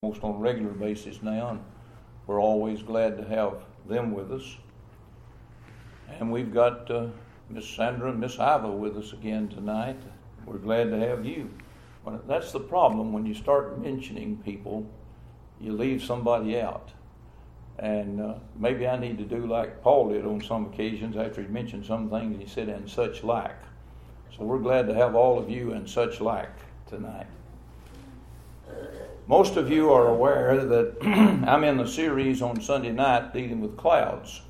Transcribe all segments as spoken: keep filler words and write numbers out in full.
almost on a regular basis now, and we're always glad to have them with us. And we've got uh, Miss Sandra and Miss Iva with us again tonight. We're glad to have you. But that's the problem when you start mentioning people, you leave somebody out. And uh, maybe I need to do like Paul did on some occasions after he mentioned some things. He said, and such like. So we're glad to have all of you and such like tonight. Most of you are aware that I'm in the series on Sunday night dealing with clouds.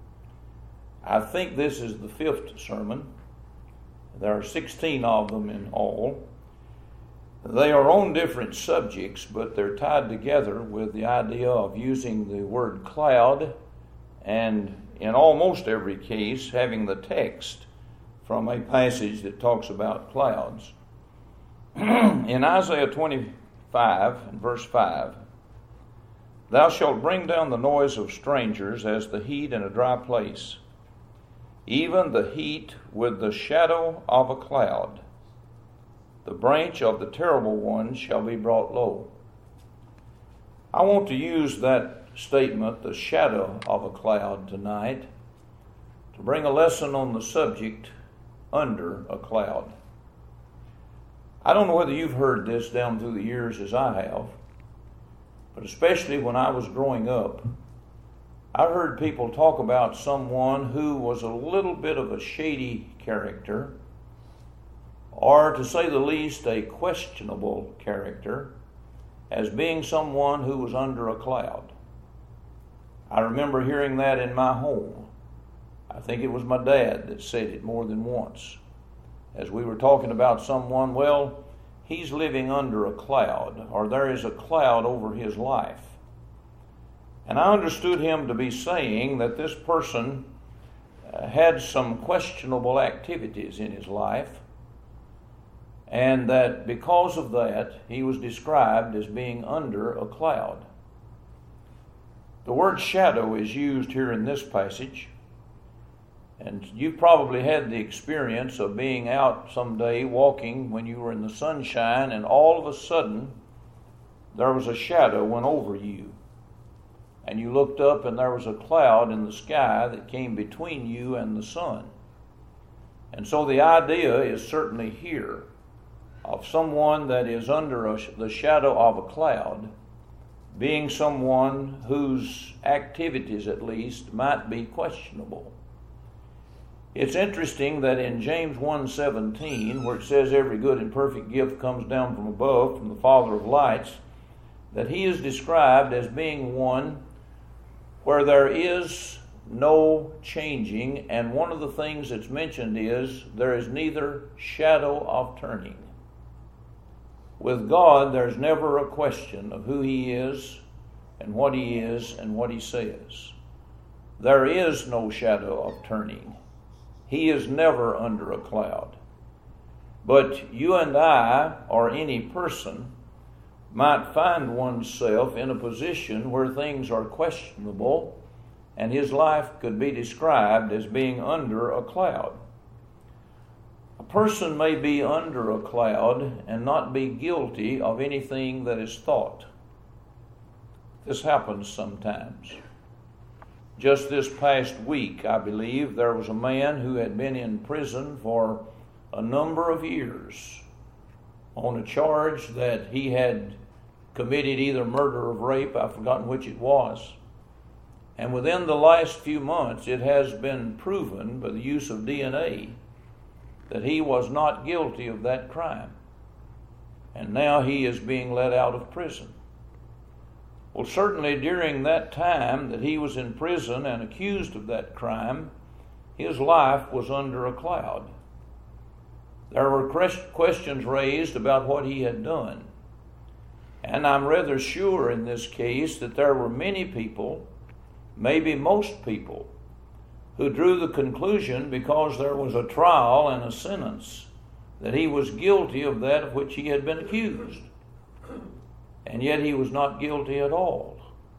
I think this is the fifth sermon. There are sixteen of them in all. They are on different subjects, but they're tied together with the idea of using the word cloud, and in almost every case having the text from a passage that talks about clouds. In Isaiah twenty-five and verse five, "Thou shalt bring down the noise of strangers as the heat in a dry place, even the heat with the shadow of a cloud. The branch of the terrible one shall be brought low." I want to use that statement, the shadow of a cloud, tonight to bring a lesson on the subject, under a cloud. I don't know whether you've heard this down through the years as I have, but especially when I was growing up, I heard people talk about someone who was a little bit of a shady character, or to say the least, a questionable character, as being someone who was under a cloud. I remember hearing that in my home. I think it was my dad that said it more than once. As we were talking about someone, well, he's living under a cloud, or there is a cloud over his life. And I understood him to be saying that this person uh, had some questionable activities in his life, and that because of that, he was described as being under a cloud. The word shadow is used here in this passage, and you've probably had the experience of being out someday walking when you were in the sunshine, and all of a sudden there was a shadow went over you. And you looked up and there was a cloud in the sky that came between you and the sun. And so the idea is certainly here of someone that is under a, the shadow of a cloud, being someone whose activities at least might be questionable. It's interesting that in James one seventeen, where it says every good and perfect gift comes down from above, from the Father of lights, that he is described as being one where there is no changing, and one of the things that's mentioned is there is neither shadow of turning. With God, there's never a question of who he is and what he is and what he says. There is no shadow of turning. He is never under a cloud. But you and I, or any person, might find oneself in a position where things are questionable, and his life could be described as being under a cloud. A person may be under a cloud and not be guilty of anything that is thought. This happens sometimes. Just this past week, I believe, there was a man who had been in prison for a number of years on a charge that he had committed either murder or rape. I've forgotten which it was. And within the last few months, it has been proven by the use of D N A that he was not guilty of that crime. And now he is being let out of prison. Well, certainly during that time that he was in prison and accused of that crime, his life was under a cloud. There were questions raised about what he had done. And I'm rather sure in this case that there were many people, maybe most people, who drew the conclusion, because there was a trial and a sentence, that he was guilty of that of which he had been accused. And yet he was not guilty at all.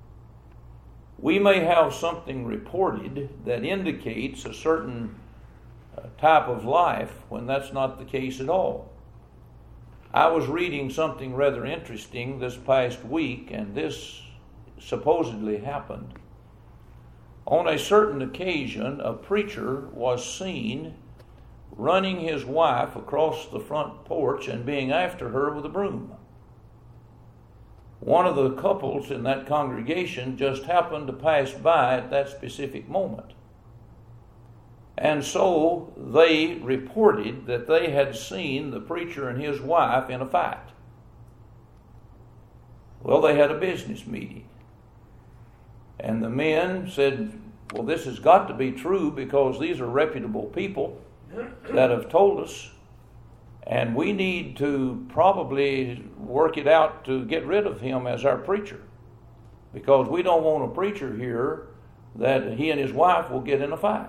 We may have something reported that indicates a certain type of life when that's not the case at all. I was reading something rather interesting this past week, and this supposedly happened. On a certain occasion, a preacher was seen running his wife across the front porch and being after her with a broom. One of the couples in that congregation just happened to pass by at that specific moment. And so they reported that they had seen the preacher and his wife in a fight. Well, they had a business meeting. And the men said, well, this has got to be true because these are reputable people that have told us, and we need to probably work it out to get rid of him as our preacher, because we don't want a preacher here that he and his wife will get in a fight.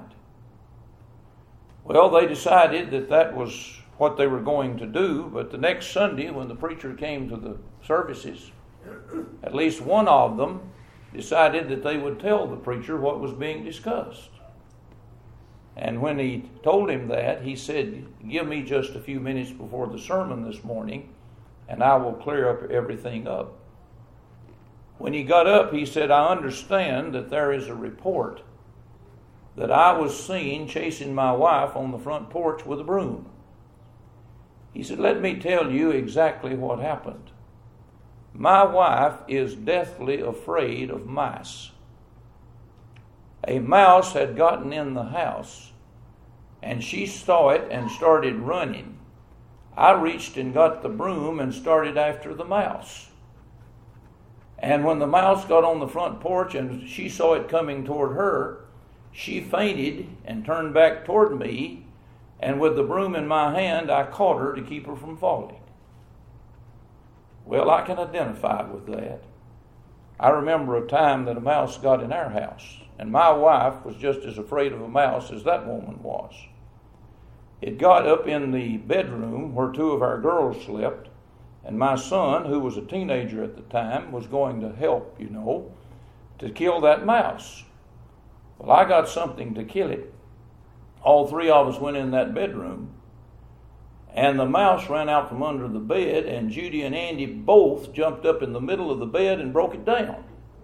Well, they decided that that was what they were going to do, but the next Sunday when the preacher came to the services, at least one of them decided that they would tell the preacher what was being discussed. And when he told him that, he said, give me just a few minutes before the sermon this morning, and I will clear up everything up. When he got up, he said, I understand that there is a report that I was seen chasing my wife on the front porch with a broom. He said, let me tell you exactly what happened. My wife is deathly afraid of mice. A mouse had gotten in the house, and she saw it and started running. I reached and got the broom and started after the mouse. And when the mouse got on the front porch and she saw it coming toward her, she fainted and turned back toward me, and with the broom in my hand, I caught her to keep her from falling. Well, I can identify with that. I remember a time that a mouse got in our house, and my wife was just as afraid of a mouse as that woman was. It got up in the bedroom where two of our girls slept, and my son, who was a teenager at the time, was going to help, you know, to kill that mouse. Well, I got something to kill it. All three of us went in that bedroom, and the mouse ran out from under the bed, and Judy and Andy both jumped up in the middle of the bed and broke it down.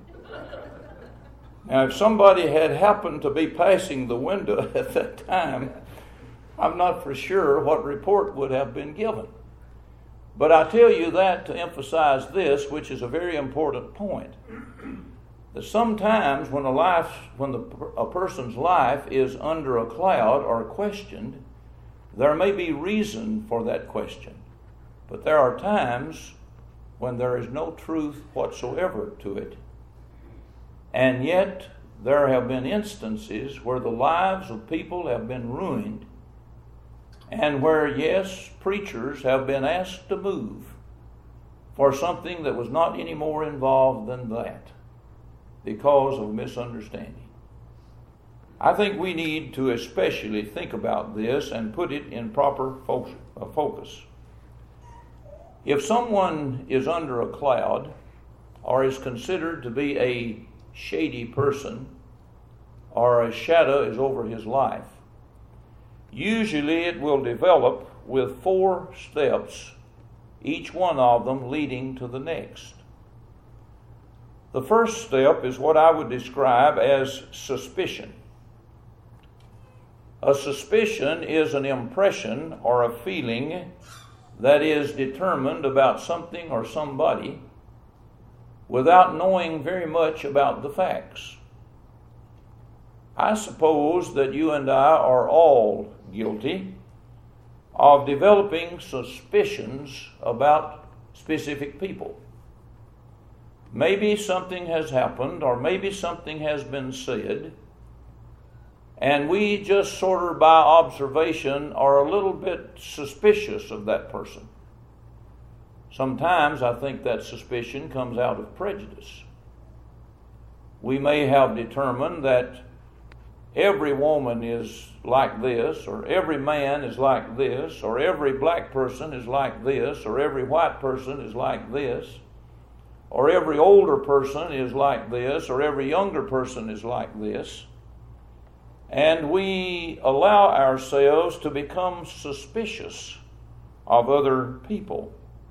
Now, if somebody had happened to be passing the window at that time, I'm not for sure what report would have been given. But I tell you that to emphasize this, which is a very important point. That sometimes when a life, when the, a person's life is under a cloud or questioned, there may be reason for that question. But there are times when there is no truth whatsoever to it. And yet, there have been instances where the lives of people have been ruined, and where, yes, preachers have been asked to move for something that was not any more involved than that, because of misunderstanding. I think we need to especially think about this and put it in proper focus. If someone is under a cloud or is considered to be a shady person, or a shadow is over his life, usually it will develop with four steps, each one of them leading to the next. The first step is what I would describe as suspicion. A suspicion is an impression or a feeling that is determined about something or somebody without knowing very much about the facts. I suppose that you and I are all guilty of developing suspicions about specific people. Maybe something has happened, or maybe something has been said, and we just sort of by observation are a little bit suspicious of that person. Sometimes I think that suspicion comes out of prejudice. We may have determined that every woman is like this, or every man is like this, or every black person is like this, or every white person is like this, or every older person is like this, or every younger person is like this. And we allow ourselves to become suspicious of other people.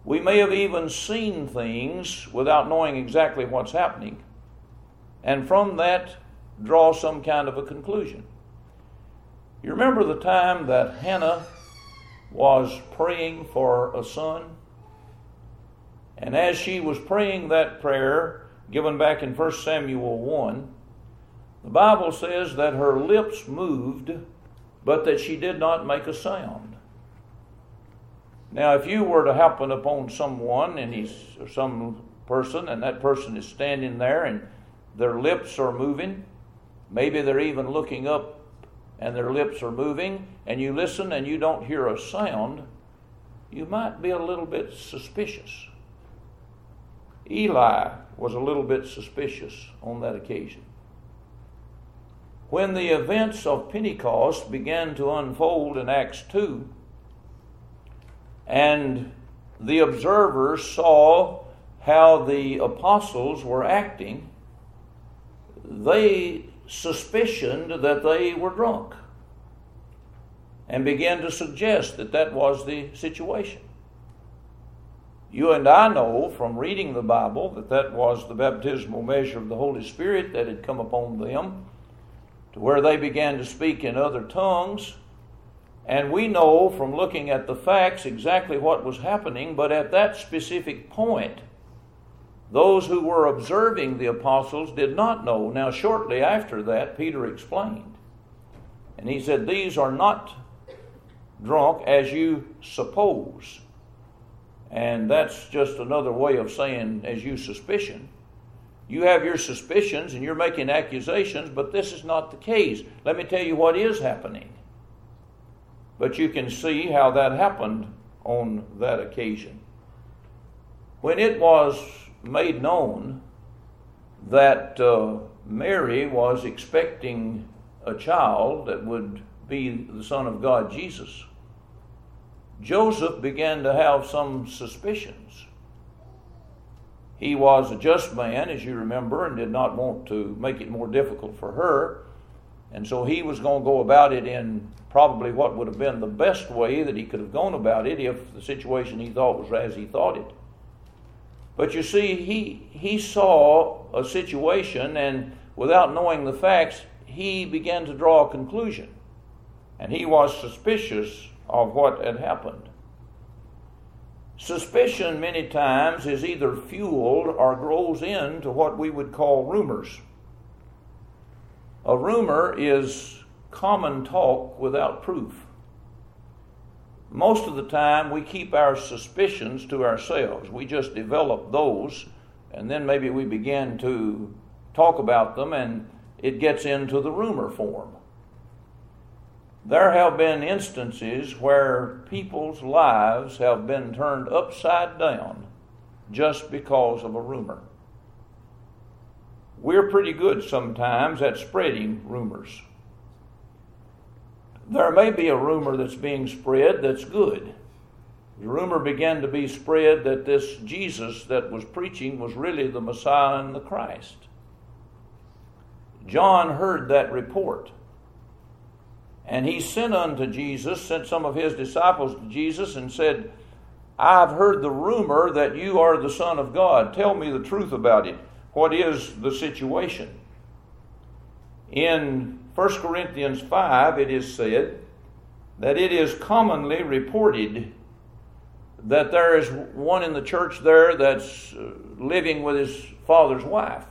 We may have even seen things without knowing exactly what's happening, and from that draw some kind of a conclusion. You remember the time that Hannah was praying for a son? And as she was praying that prayer, given back in First Samuel one, the Bible says that her lips moved, but that she did not make a sound. Now, if you were to happen upon someone and he's or some person, and that person is standing there and their lips are moving, maybe they're even looking up and their lips are moving, and you listen and you don't hear a sound, you might be a little bit suspicious. Eli was a little bit suspicious on that occasion. When the events of Pentecost began to unfold in Acts two, and the observers saw how the apostles were acting, they suspicioned that they were drunk and began to suggest that that was the situation. You and I know from reading the Bible that that was the baptismal measure of the Holy Spirit that had come upon them, to where they began to speak in other tongues. And we know from looking at the facts exactly what was happening, but at that specific point, those who were observing the apostles did not know. Now, shortly after that, Peter explained. And he said, "These are not drunk as you suppose." And that's just another way of saying as you suspicion. You have your suspicions and you're making accusations, but this is not the case. Let me tell you what is happening. But you can see how that happened on that occasion. When it was made known that uh, Mary was expecting a child that would be the Son of God, Jesus, Joseph began to have some suspicions. He was a just man, as you remember, and did not want to make it more difficult for her. And so he was going to go about it in probably what would have been the best way that he could have gone about it if the situation he thought was as he thought it. But you see, he, he saw a situation, and without knowing the facts, he began to draw a conclusion. And he was suspicious of what had happened. Suspicion many times is either fueled or grows into what we would call rumors. A rumor is common talk without proof. Most of the time we keep our suspicions to ourselves. We just develop those, and then maybe we begin to talk about them, and it gets into the rumor form. There have been instances where people's lives have been turned upside down just because of a rumor. We're pretty good sometimes at spreading rumors. There may be a rumor that's being spread that's good. The rumor began to be spread that this Jesus that was preaching was really the Messiah and the Christ. John heard that report. And he sent unto Jesus, sent some of his disciples to Jesus and said, "I've heard the rumor that you are the Son of God. Tell me the truth about it. What is the situation?" In First Corinthians five, it is said that it is commonly reported that there is one in the church there that's living with his father's wife.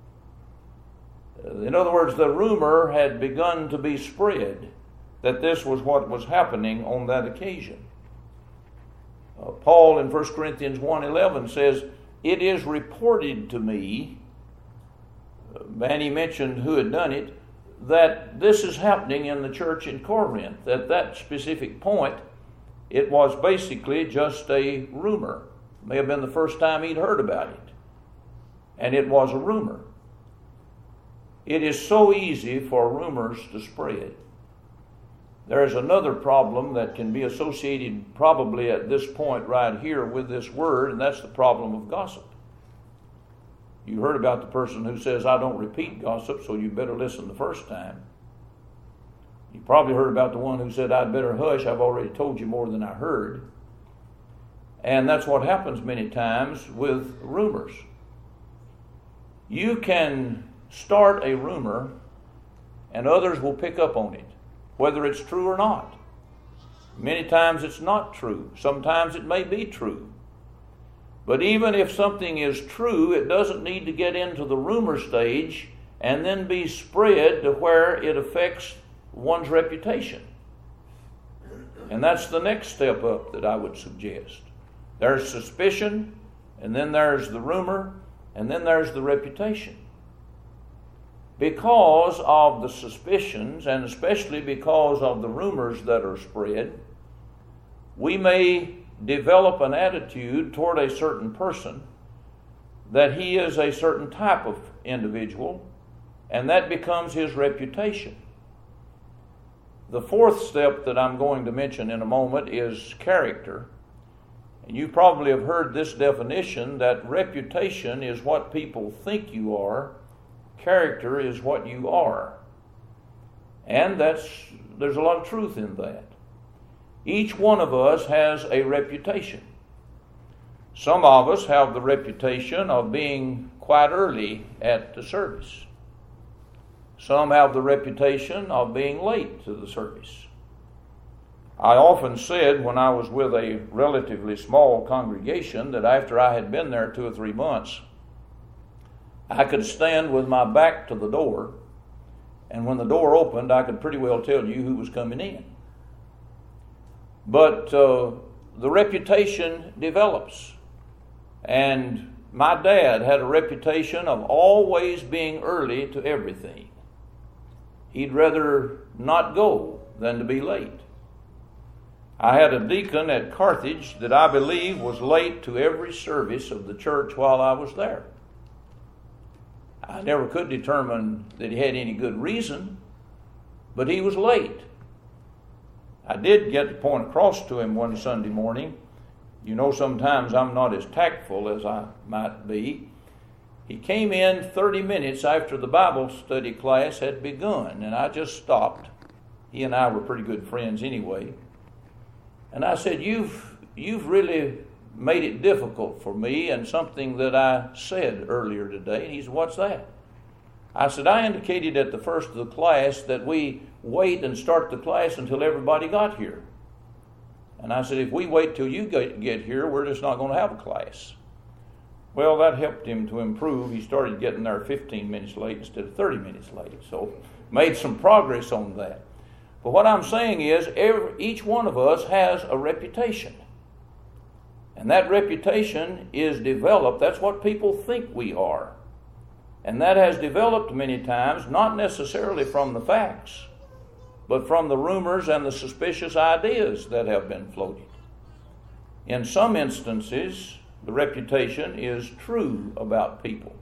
In other words, the rumor had begun to be spread that this was what was happening on that occasion. Uh, Paul in First Corinthians one eleven says, "It is reported to me," and he mentioned who had done it, that this is happening in the church in Corinth. At that specific point, it was basically just a rumor. It may have been the first time he'd heard about it. And it was a rumor. It is so easy for rumors to spread. There is another problem that can be associated probably at this point right here with this word, and that's the problem of gossip. You heard about the person who says, "I don't repeat gossip, so you better listen the first time." You probably heard about the one who said, "I'd better hush, I've already told you more than I heard." And that's what happens many times with rumors. You can start a rumor and others will pick up on it, whether it's true or not. Many times it's not true. Sometimes it may be true. But even if something is true, it doesn't need to get into the rumor stage and then be spread to where it affects one's reputation. And that's the next step up that I would suggest. There's suspicion, and then there's the rumor, and then there's the reputation. Because of the suspicions, and especially because of the rumors that are spread, we may develop an attitude toward a certain person that he is a certain type of individual, and that becomes his reputation. The fourth step that I'm going to mention in a moment is character. And you probably have heard this definition, that reputation is what people think you are, character is what you are. And that's there's a lot of truth in that. Each one of us has a reputation. Some of us have the reputation of being quite early at the service. Some have the reputation of being late to the service. I often said when I was with a relatively small congregation that after I had been there two or three months, I could stand with my back to the door, and when the door opened, I could pretty well tell you who was coming in. But uh, the reputation develops. And my dad had a reputation of always being early to everything. He'd rather not go than to be late. I had a deacon at Carthage that I believe was late to every service of the church while I was there. I never could determine that he had any good reason, but he was late. I did get the point across to him one Sunday morning. You know, sometimes I'm not as tactful as I might be. He came in thirty minutes after the Bible study class had begun, and I just stopped. He and I were pretty good friends anyway. And I said, you've you've really made it difficult for me, and something that I said earlier today. And he said, what's that? I said, I indicated at the first of the class that we wait and start the class until everybody got here. And I said, if we wait till you get here, we're just not going to have a class. Well, that helped him to improve. He started getting there fifteen minutes late instead of thirty minutes late. So made some progress on that. But what I'm saying is, every, each one of us has a reputation. And that reputation is developed. That's what people think we are. And that has developed many times, not necessarily from the facts, but from the rumors and the suspicious ideas that have been floated. In some instances, the reputation is true about people.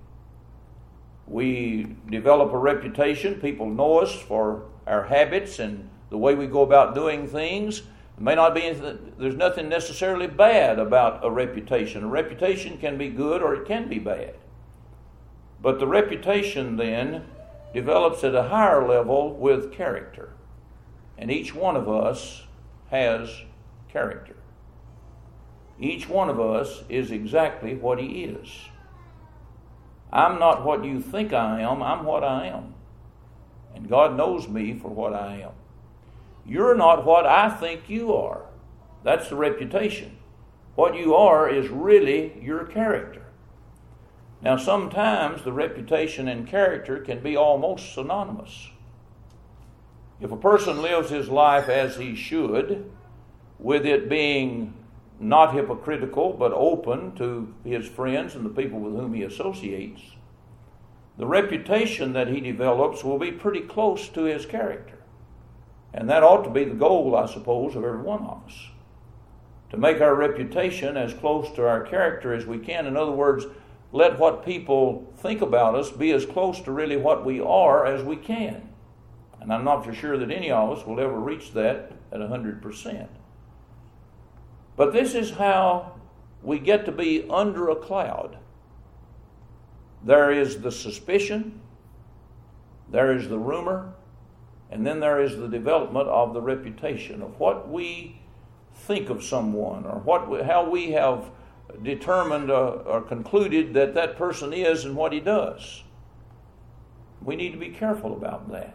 We develop a reputation. People know us for our habits and the way we go about doing things. It may not be anything, there's nothing necessarily bad about a reputation. A reputation can be good or it can be bad. But the reputation then develops at a higher level with character. And each one of us has character. Each one of us is exactly what he is. I'm not what you think I am, I'm what I am. And God knows me for what I am. You're not what I think you are. That's the reputation. What you are is really your character. Now, sometimes the reputation and character can be almost synonymous. If a person lives his life as he should, with it being not hypocritical but open to his friends and the people with whom he associates, the reputation that he develops will be pretty close to his character. And that ought to be the goal, I suppose, of every one of us. To make our reputation as close to our character as we can. In other words, let what people think about us be as close to really what we are as we can. And I'm not for sure that any of us will ever reach that at one hundred percent. But this is how we get to be under a cloud. There is the suspicion, there is the rumor, and then there is the development of the reputation of what we think of someone, or what how we have determined uh, or concluded that that person is and what he does. We need to be careful about that.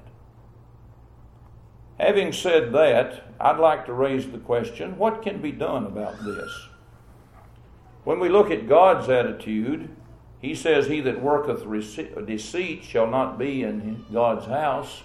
Having said that, I'd like to raise the question, what can be done about this? When we look at God's attitude, He says, "He that worketh deceit shall not be in God's house."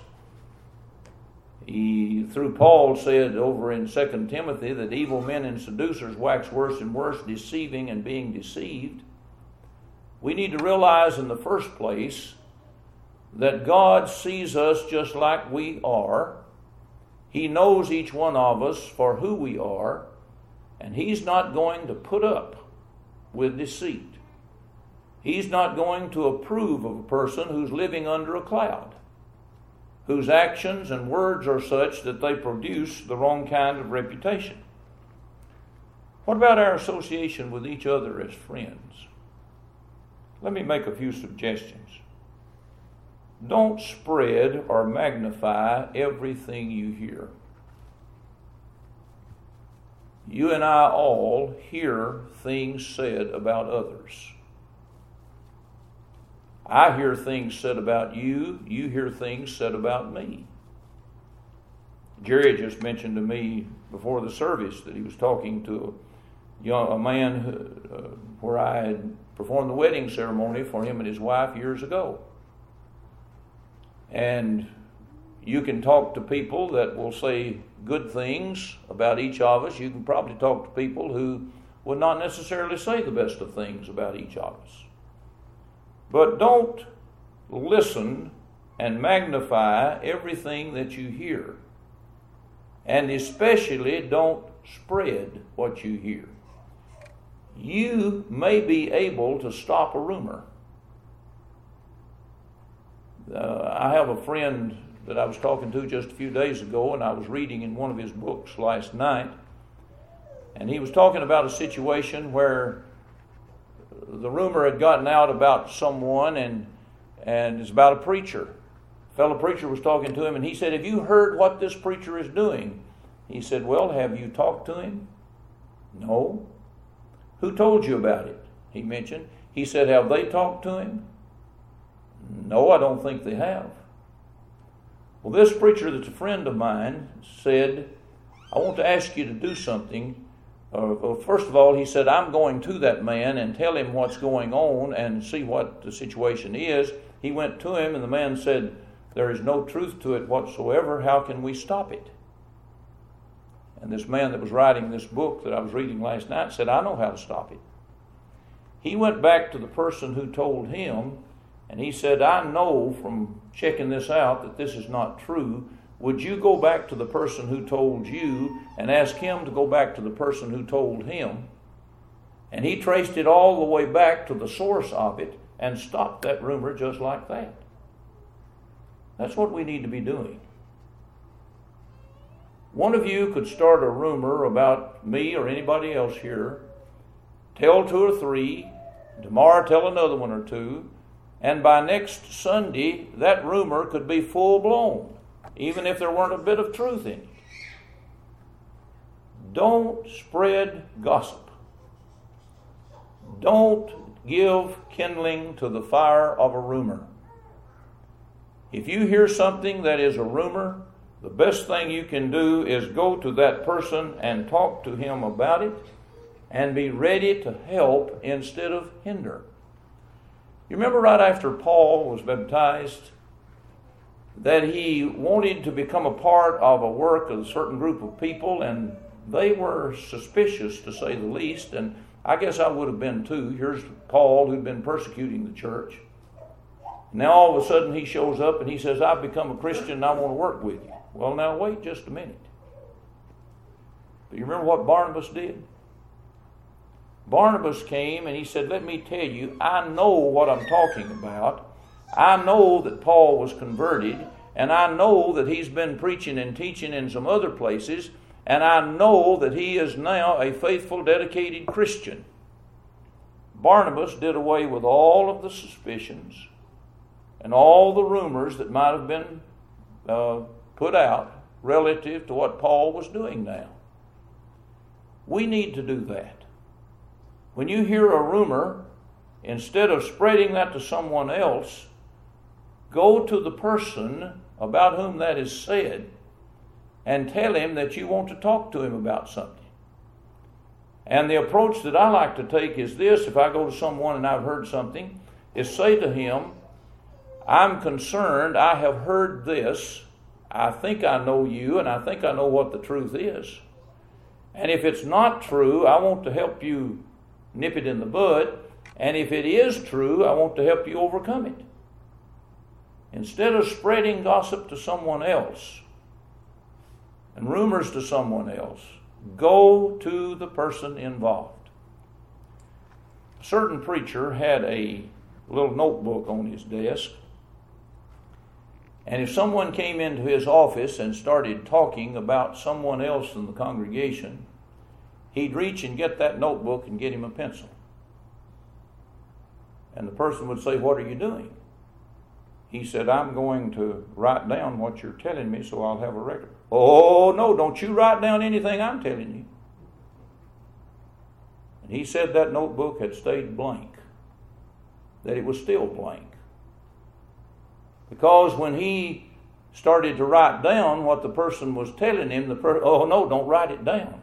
He, through Paul, said over in Second Timothy that evil men and seducers wax worse and worse, deceiving and being deceived. We need to realize in the first place that God sees us just like we are. He knows each one of us for who we are, and He's not going to put up with deceit. He's not going to approve of a person who's living under a cloud, whose actions and words are such that they produce the wrong kind of reputation. What about our association with each other as friends? Let me make a few suggestions. Don't spread or magnify everything you hear. You and I all hear things said about others. I hear things said about you. You hear things said about me. Jerry just mentioned to me before the service that he was talking to a, young, a man who, uh, where I had performed the wedding ceremony for him and his wife years ago. And you can talk to people that will say good things about each of us. You can probably talk to people who would not necessarily say the best of things about each of us. But don't listen and magnify everything that you hear. And especially don't spread what you hear. You may be able to stop a rumor. Uh, I have a friend that I was talking to just a few days ago, and I was reading in one of his books last night, and he was talking about a situation where the rumor had gotten out about someone, and and it's about a preacher. A fellow preacher was talking to him, and he said, "Have you heard what this preacher is doing?" He said, "Well, have you talked to him?" "No." "Who told you about it?" He mentioned. He said, "Have they talked to him?" "No, I don't think they have." Well, this preacher that's a friend of mine said, "I want to ask you to do something." Uh, well, first of all, he said, "I'm going to that man and tell him what's going on and see what the situation is." He went to him, and the man said, "There is no truth to it whatsoever. How can we stop it?" And this man that was writing this book that I was reading last night said, "I know how to stop it." He went back to the person who told him, and he said, "I know from checking this out that this is not true. Would you go back to the person who told you and ask him to go back to the person who told him?" And he traced it all the way back to the source of it and stopped that rumor just like that. That's what we need to be doing. One of you could start a rumor about me or anybody else here, tell two or three, tomorrow tell another one or two, and by next Sunday that rumor could be full blown, even if there weren't a bit of truth in it. Don't spread gossip. Don't give kindling to the fire of a rumor. If you hear something that is a rumor, the best thing you can do is go to that person and talk to him about it and be ready to help instead of hinder. You remember right after Paul was baptized that he wanted to become a part of a work of a certain group of people, and they were suspicious, to say the least, and I guess I would have been too. Here's Paul, who'd been persecuting the church. Now all of a sudden he shows up and he says, "I've become a Christian and I want to work with you." Well, now wait just a minute. Do you remember what Barnabas did? Barnabas came and he said, "Let me tell you, I know what I'm talking about. I know that Paul was converted, and I know that he's been preaching and teaching in some other places, and I know that he is now a faithful, dedicated Christian." Barnabas did away with all of the suspicions and all the rumors that might have been uh, put out relative to what Paul was doing now. We need to do that. When you hear a rumor, instead of spreading that to someone else, go to the person about whom that is said and tell him that you want to talk to him about something. And the approach that I like to take is this: if I go to someone and I've heard something, is say to him, I'm concerned, I have heard this, I think I know you, and I think I know what the truth is. And if it's not true, I want to help you nip it in the bud. And if it is true, I want to help you overcome it. Instead of spreading gossip to someone else and rumors to someone else, go to the person involved. A certain preacher had a little notebook on his desk, and if someone came into his office and started talking about someone else in the congregation, he'd reach and get that notebook and get him a pencil. And the person would say, what are you doing? He said, I'm going to write down what you're telling me so I'll have a record. Oh, no, don't you write down anything I'm telling you. And he said that notebook had stayed blank, that it was still blank. Because when he started to write down what the person was telling him, the per- oh, no, don't write it down.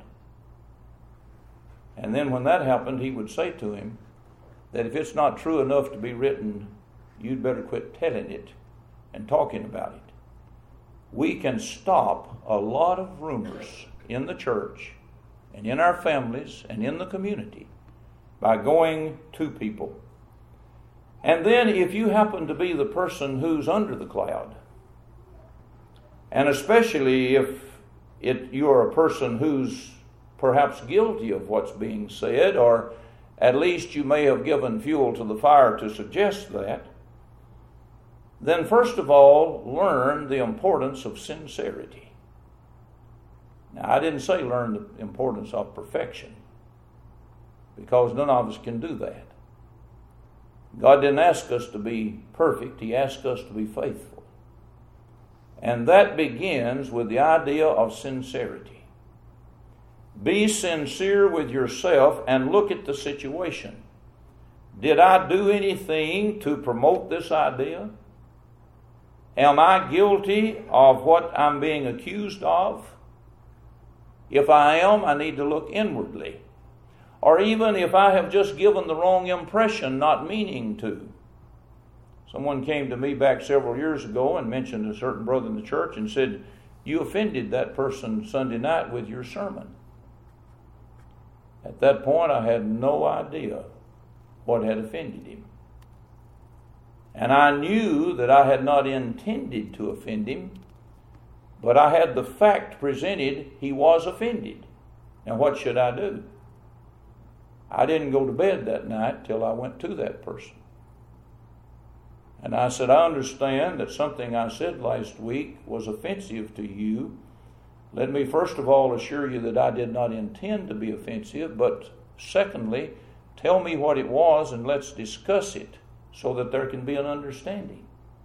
And then when that happened, he would say to him that if it's not true enough to be written, you'd better quit telling it and talking about it. We can stop a lot of rumors in the church and in our families and in the community by going to people. And then if you happen to be the person who's under the cloud, and especially if it, you're a person who's perhaps guilty of what's being said, or at least you may have given fuel to the fire to suggest that, then first of all, learn the importance of sincerity. Now, I didn't say learn the importance of perfection, because none of us can do that. God didn't ask us to be perfect. He asked us to be faithful. And that begins with the idea of sincerity. Be sincere with yourself and look at the situation. Did I do anything to promote this idea? Am I guilty of what I'm being accused of? If I am, I need to look inwardly. Or even if I have just given the wrong impression, not meaning to. Someone came to me back several years ago and mentioned a certain brother in the church and said, you offended that person Sunday night with your sermon. At that point, I had no idea what had offended him. And I knew that I had not intended to offend him, but I had the fact presented he was offended. Now, what should I do? I didn't go to bed that night till I went to that person. And I said, I understand that something I said last week was offensive to you. Let me first of all assure you that I did not intend to be offensive, but secondly, tell me what it was and let's discuss it so that there can be an understanding.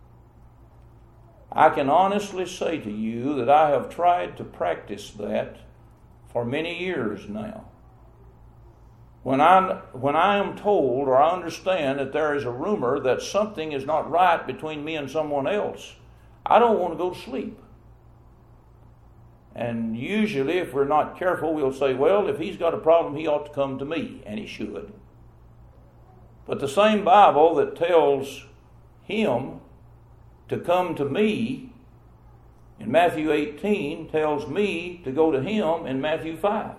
I can honestly say to you that I have tried to practice that for many years now. When I, when I am told or I understand that there is a rumor that something is not right between me and someone else, I don't want to go to sleep. And usually, if we're not careful, we'll say, well, if he's got a problem, he ought to come to me, and he should. But the same Bible that tells him to come to me in Matthew eighteen tells me to go to him in Matthew five.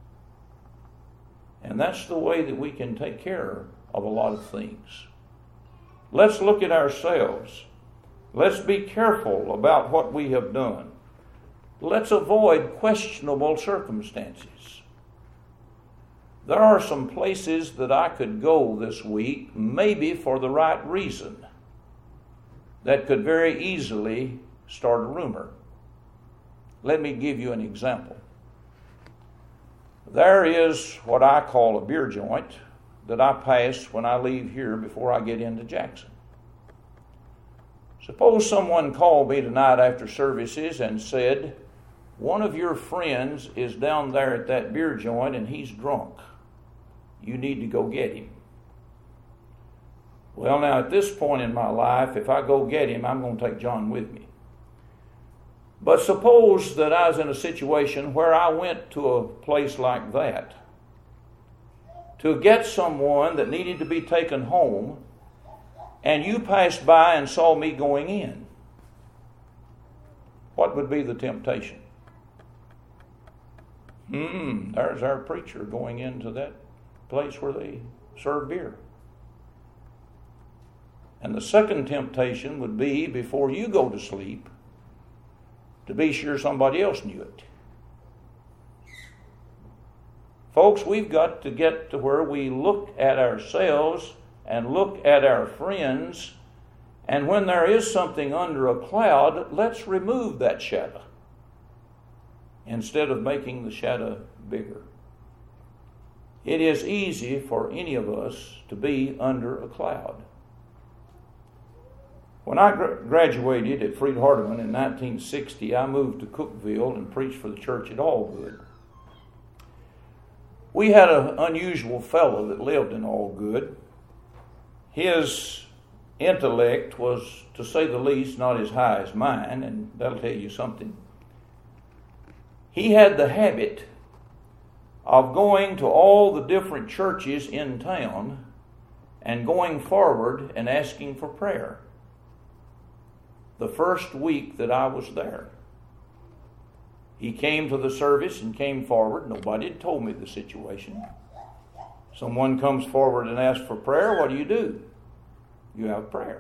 And that's the way that we can take care of a lot of things. Let's look at ourselves. Let's be careful about what we have done. Let's avoid questionable circumstances. There are some places that I could go this week, maybe for the right reason, that could very easily start a rumor. Let me give you an example. There is what I call a beer joint that I pass when I leave here before I get into Jackson. Suppose someone called me tonight after services and said one of your friends is down there at that beer joint and he's drunk. You need to go get him. Well, now at this point in my life, if I go get him, I'm going to take John with me. But suppose that I was in a situation where I went to a place like that to get someone that needed to be taken home, and you passed by and saw me going in. What would be the temptation? Hmm, there's our preacher going into that place where they serve beer. And the second temptation would be, before you go to sleep, to be sure somebody else knew it. Folks, we've got to get to where we look at ourselves and look at our friends, and when there is something under a cloud, let's remove that shadow instead of making the shadow bigger. It is easy for any of us to be under a cloud. When I gra- graduated at Freed Hardeman in nineteen sixty, I moved to Cookeville and preached for the church at Allgood. We had an unusual fellow that lived in Allgood. His intellect was, to say the least, not as high as mine, and that'll tell you something. He had the habit of going to all the different churches in town and going forward and asking for prayer. The first week that I was there, he came to the service and came forward. Nobody had told me the situation. Someone comes forward and asks for prayer. What do you do? You have prayer.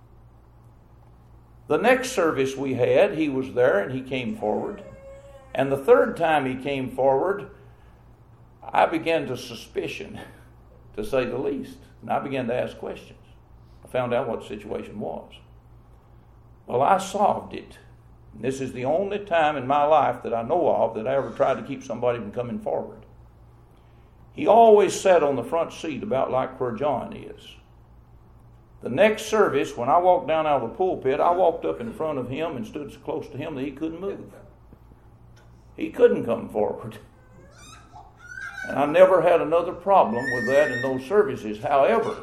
The next service we had, he was there and he came forward. And the third time he came forward, I began to suspicion, to say the least. And I began to ask questions. I found out what the situation was. Well, I solved it. This is the only time in my life that I know of that I ever tried to keep somebody from coming forward. He always sat on the front seat about like where John is. The next service, when I walked down out of the pulpit, I walked up in front of him and stood so close to him that he couldn't move. He couldn't come forward. And I never had another problem with that in those services. However,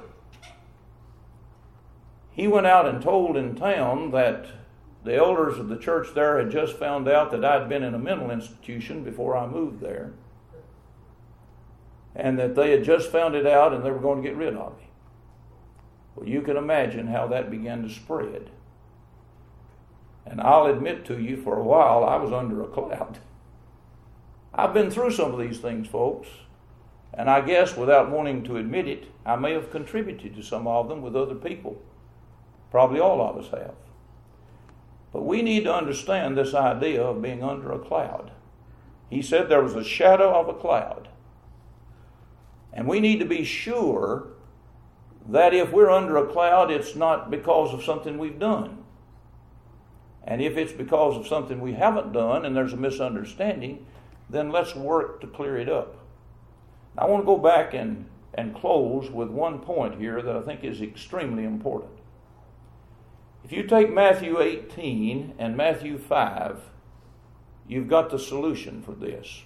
he went out and told in town that the elders of the church there had just found out that I'd been in a mental institution before I moved there, and that they had just found it out and they were going to get rid of me. Well, you can imagine how that began to spread. And I'll admit to you, for a while I was under a cloud. I've been through some of these things, folks, and I guess without wanting to admit it, I may have contributed to some of them with other people. Probably all of us have. But we need to understand this idea of being under a cloud. He said there was a shadow of a cloud. And we need to be sure that if we're under a cloud, it's not because of something we've done. And if it's because of something we haven't done and there's a misunderstanding, then let's work to clear it up. I want to go back and, and close with one point here that I think is extremely important. If you take Matthew eighteen and Matthew five, you've got the solution for this.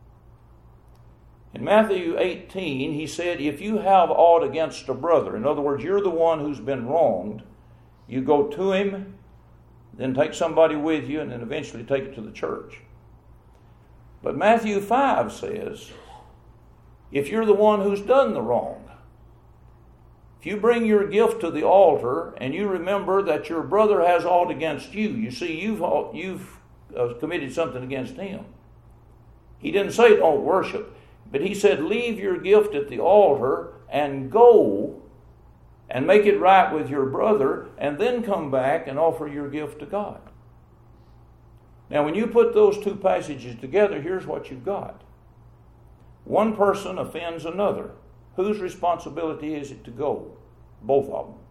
In Matthew eighteen, he said, if you have aught against a brother, in other words, you're the one who's been wronged, you go to him, then take somebody with you, and then eventually take it to the church. But Matthew five says, if you're the one who's done the wrong, if you bring your gift to the altar and you remember that your brother has aught against you, you see, you've, you've uh, committed something against him. He didn't say don't worship, but he said leave your gift at the altar and go and make it right with your brother and then come back and offer your gift to God. Now, when you put those two passages together, here's what you've got. One person offends another. Whose responsibility is it to go? Both of them.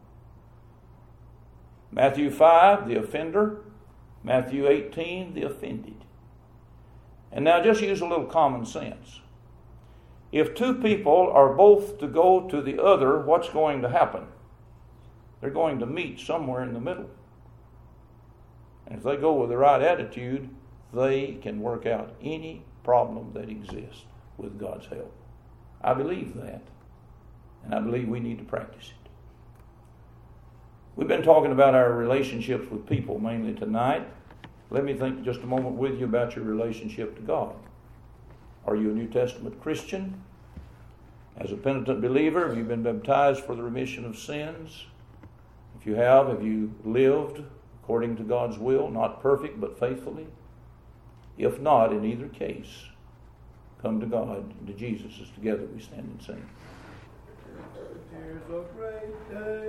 Matthew five, the offender. Matthew eighteen, the offended. And now just use a little common sense. If two people are both to go to the other, what's going to happen? They're going to meet somewhere in the middle. And if they go with the right attitude, they can work out any problem that exists with God's help. I believe that, and I believe we need to practice it. We've been talking about our relationships with people mainly tonight. Let me think just a moment with you about your relationship to God. Are you a New Testament Christian? As a penitent believer, have you been baptized for the remission of sins? If you have, have you lived according to God's will, not perfect but faithfully? If not, in either case, come to God and to Jesus as together we stand and sing. Here's a great day.